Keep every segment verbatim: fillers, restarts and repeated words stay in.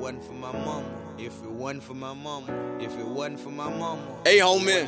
wasn't for my mama, if it wasn't for my mama, if it wasn't for my mama, hey homie,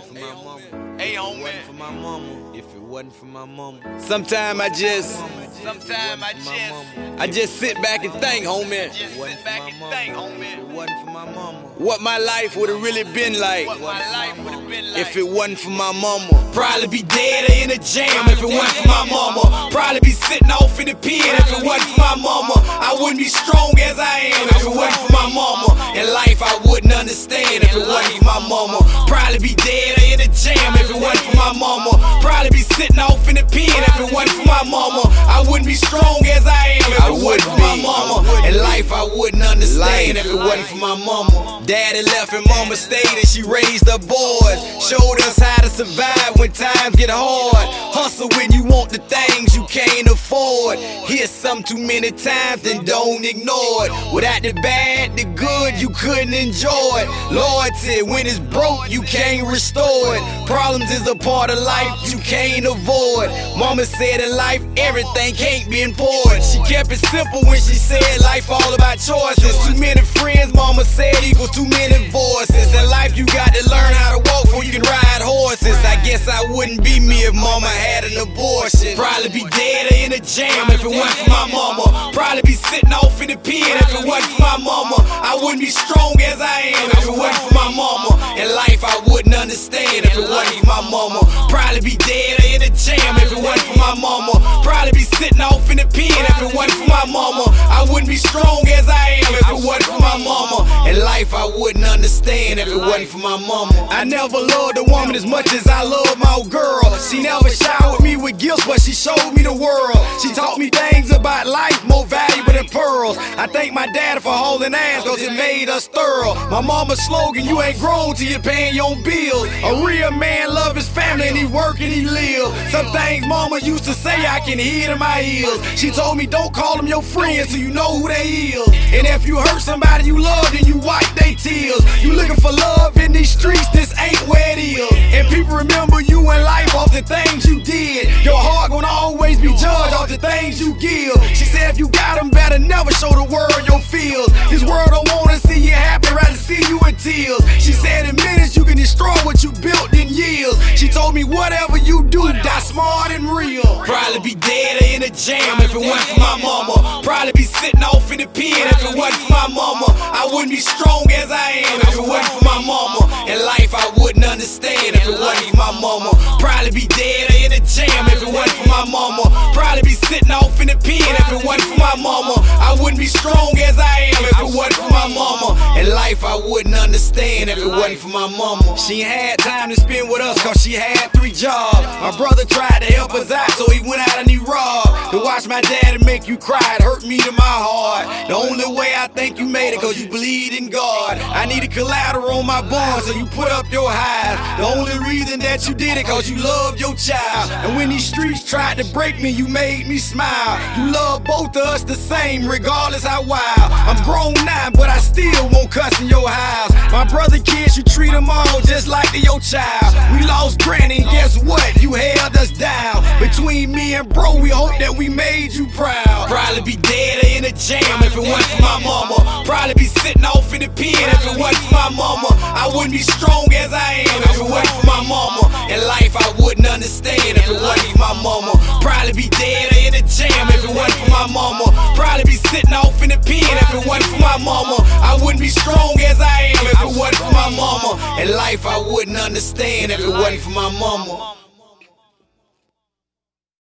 hey homie, for my mama, if it wasn't for my mama. Sometime I just, sometime I just, I just sit back and think, homie, just sit back and think, homie, if it wasn't for my mama, what my life would have really been like. What my life would have been like if it wasn't for my mama. Probably be dead or in a jam if it wasn't for my mama. Probably be sitting off in the pen if it wasn't for my mama. I wouldn't be strong as I am if it wasn't for my mama. In life I wouldn't understand if it wasn't for my mama. Probably be dead or in a jam if it wasn't for my mama. Probably be sitting off in the pen if it wasn't for my mama. I wouldn't be strong as I am if it wasn't for my mama. In life I wouldn't understand if it wasn't for my mama. Daddy left and mama stayed and she raised her boys. Showed us how to survive when times get hard. Hustle when you want the things you can't afford. Hear some too many times, then don't ignore it. Without the bad, the good, you couldn't enjoy it. Loyalty, when it's broke, you can't restore it. Problems is a part of life you can't avoid. Mama said in life, everything can't be important. She kept it simple when she said life all about choices. Too many friends, mama said, equals too many voices. In life, you got to learn how to walk before you can ride horses. I guess I wouldn't be me if mama had an abortion. Probably be dead or in a jam if it wasn't for my mama. Probably be sitting off in the pen if it wasn't for my mama. I wouldn't be strong as I am if it wasn't for my mama. In life I wouldn't understand if it wasn't for my mama. Probably be dead or in a jam if it wasn't for my mama. Probably be sitting off in the pen if it wasn't for my mama. I wouldn't be strong as I am if it wasn't for my mama. In life I wouldn't understand if it wasn't for my mama. I never loved a woman as much as I love my old girl. She never showered me with gifts, but she showed me the world. She taught me things about life more valuable than pearls. I thank my daddy for holding ass, cause it made us thorough. My mama's slogan, you ain't grown till you're paying your bills. A real man love his family and he work and he live. Some things mama used to say I can hear in my ears. She told me don't call them your friends till you know who they is. And if you hurt somebody you love, then you wipe they tears. You looking for love in these streets, this ain't where it is. And people remember you in life off the things you did. Your heart gonna always be judged off the things you give. She said if you got them, better never show the world your feels. This world don't wanna see you happy, rather see you in tears. She said in minutes you can destroy what you built in years. She told me whatever you do, die smart and real. Probably be dead or in a jam if it wasn't for my mama. Probably be sitting off in the pen if it wasn't for my mama. I wouldn't be strong as I am if it wasn't for my mama. In life I wouldn't understand if it wasn't for my mama. Probably be dead or in a jam if it wasn't for my mama. Probably be sitting off in the pen if it wasn't for my mama. I wouldn't be strong as I am if it wasn't for my mama. In life I wouldn't understand if it wasn't for my mama. She had time to spend with us cause she had three jobs. My brother tried to help us out so he went out and he robbed. To watch my daddy make you cry, it hurt me to my heart. The only way I think you made it cause you believed in God. I needed collateral on my bond so you put up your highs. The only reason that you did it cause you loved your child. And when these streets tried to break me, you made me smile. You love both of us the same regardless how wild. I'm grown now but I still won't cuss in your house. My brother kids, you treat them all just like they're your child. We lost granny and guess what? You held us down. Between me and bro, we hope that we made you proud. Probably be dead or in a jam if it wasn't for my mama. Probably be sitting off in the pen if it wasn't for my mama. I wouldn't be strong as I am if it wasn't for my mama. In life I wouldn't understand if it wasn't for my mama. Probably be dead or in a jam if it wasn't for my mama. Probably be sitting off in the pen if it wasn't for my mama. I wouldn't be strong as I am if it wasn't for my mama. In life I wouldn't understand if it wasn't for my mama.